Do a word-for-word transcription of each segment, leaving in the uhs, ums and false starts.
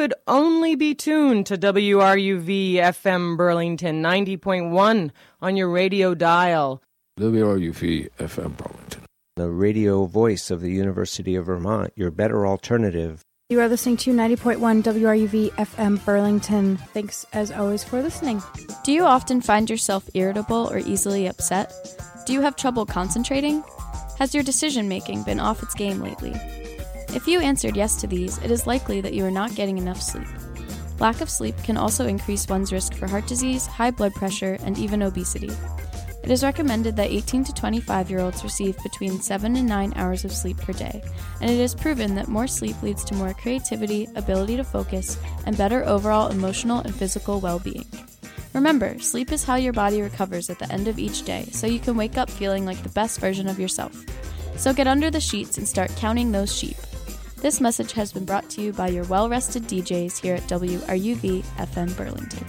could only be tuned to W R U V F M Burlington ninety point one on your radio dial. W R U V F M Burlington. The radio voice of the University of Vermont, your better alternative. You are listening to ninety point one W R U V F M Burlington. Thanks, as always, for listening. Do you often find yourself irritable or easily upset? Do you have trouble concentrating? Has your decision-making been off its game lately? If you answered yes to these, it is likely that you are not getting enough sleep. Lack of sleep can also increase one's risk for heart disease, high blood pressure, and even obesity. It is recommended that eighteen to twenty-five-year-olds receive between seven and nine hours of sleep per day, and it is proven that more sleep leads to more creativity, ability to focus, and better overall emotional and physical well-being. Remember, sleep is how your body recovers at the end of each day, so you can wake up feeling like the best version of yourself. So get under the sheets and start counting those sheep. This message has been brought to you by your well-rested D Js here at W R U V F M Burlington.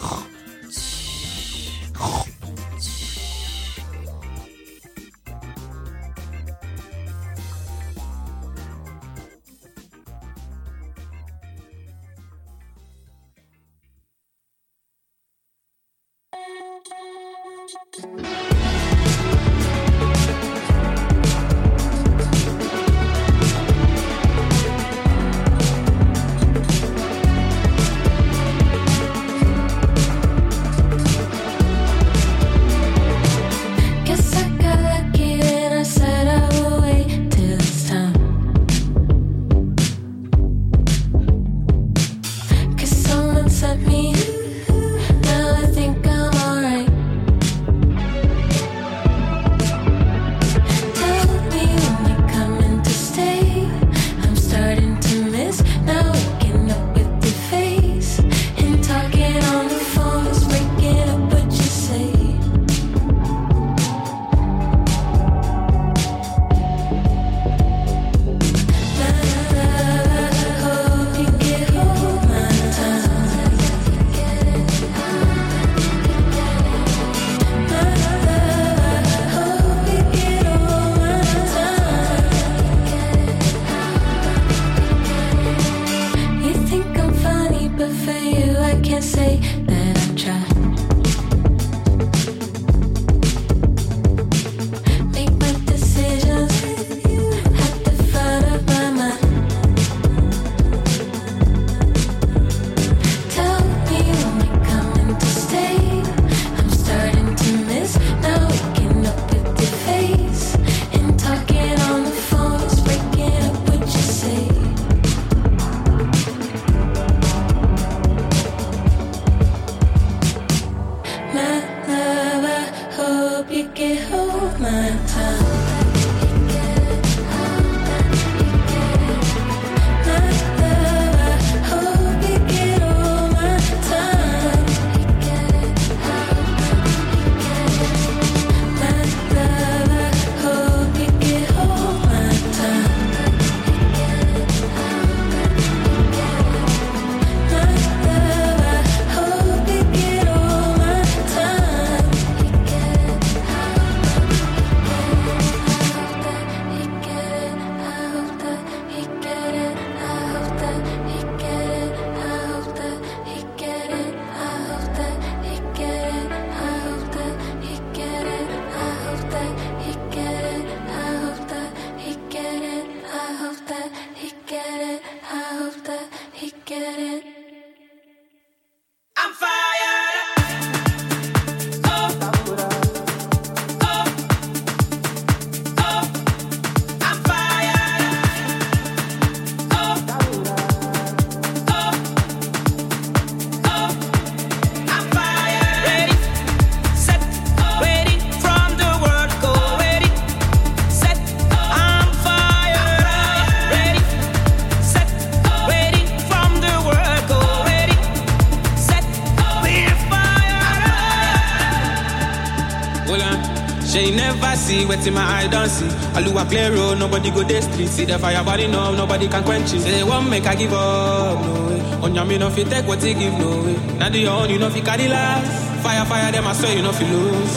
See what's in my eye, don't see. Aluwa clear road, nobody go this street. See the fire burning up, nobody can quench it. Say they won't make I give up, no way. On your me no fit take what they give, no way. Now the own, you know fi carry last. Fire, fire, them I swear you know fi lose.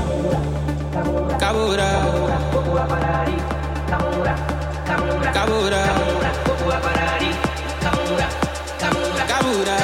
Kabura, Kabura, Kabura. Kamura.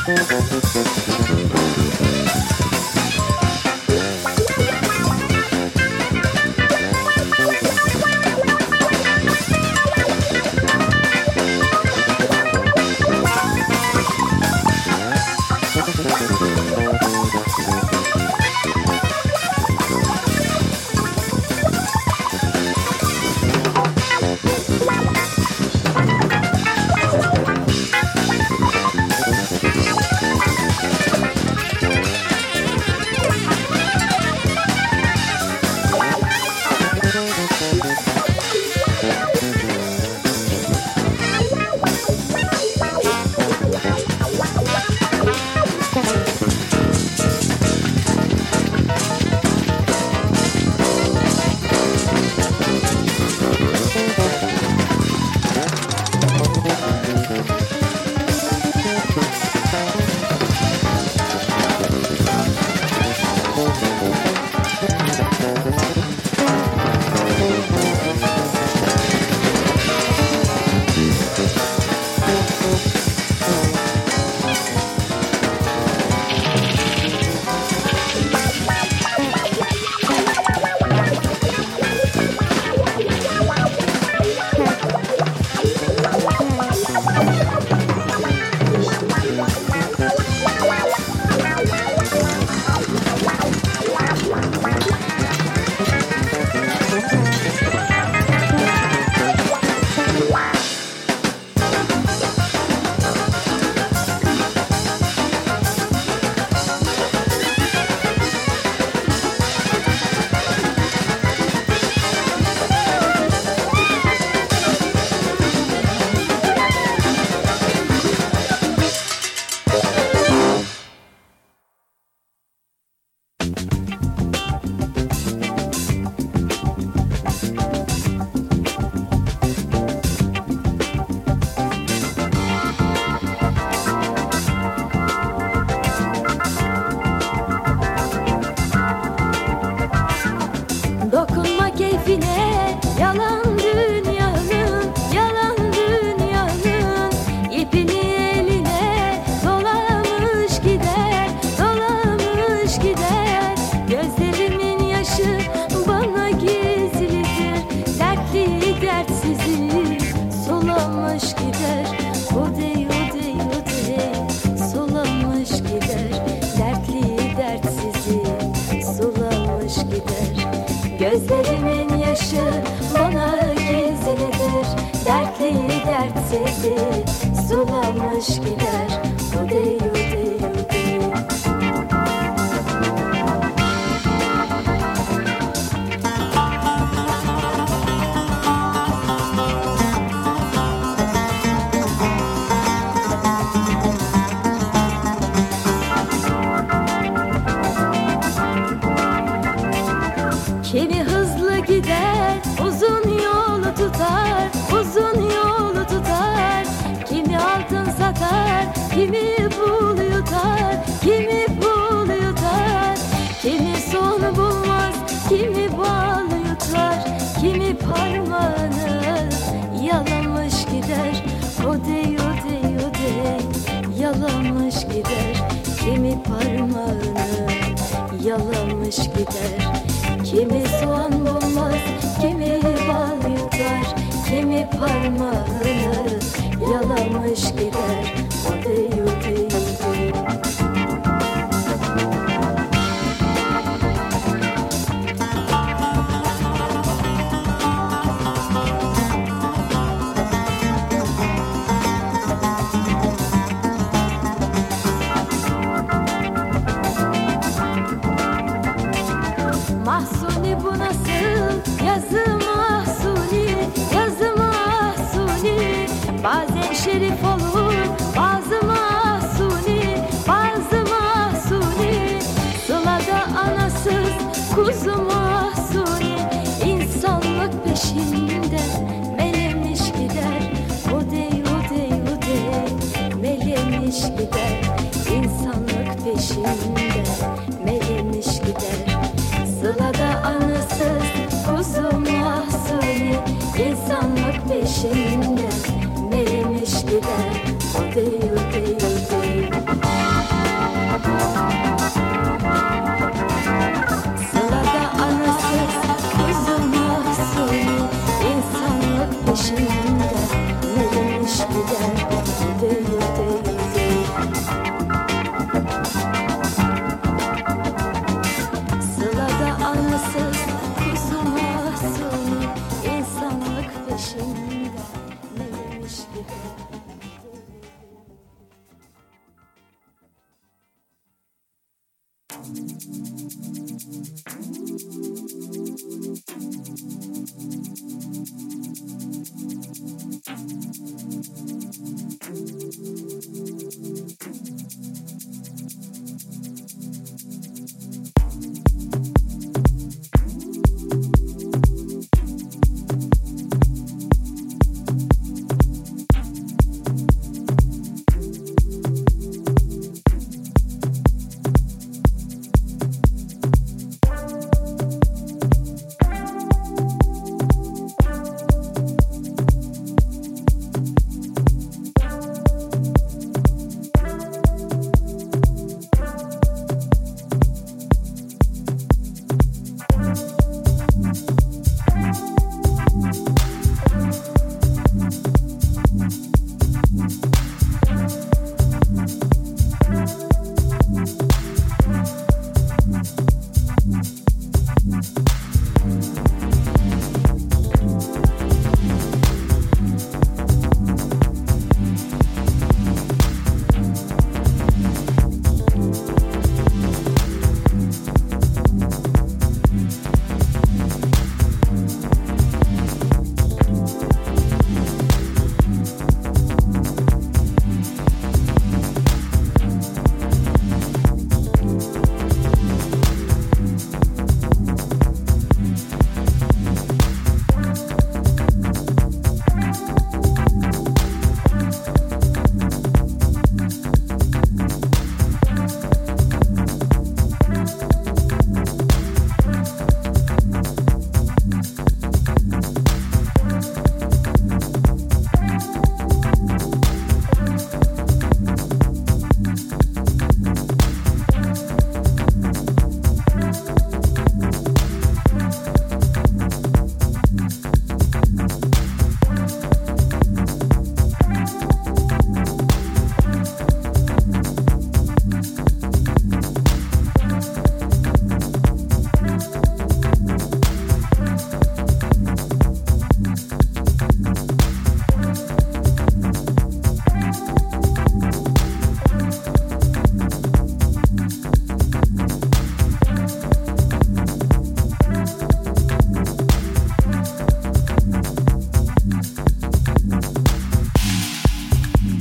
Gözlerimin yaşı bana gizlidir. Dertli dertsizi sulamış gider. Udey udey udey. Kimi hızlı gider, uzun yolu tutar, uzun yolu tutar. Kimi altın satar, kimi bul yutar, kimi bul yutar. Kimi son bulmaz, kimi bal yutar, kimi parmağını yalamış gider. Odey odey odey, yalamış gider. Kimi parmağını yalamış gider. Kimi soğan bulmaz, kimi bal yutar, kimi parmağını yalamış gider. Odey odey odey. Mahsuni bu nasıl yazı mahsuni, yazı mahsuni. Bazen şerif olur, bazı mahsuni, bazı mahsuni. Sılada anasız kuzu mahsuni, insanlık peşinde melemiş gider. Odey odey odey, melemiş gider. İnsanlık peşinde melemiş gider. Sılada anısız kuzu mahsuni, insanlık peşinde melemiş gider. Odey odey odey.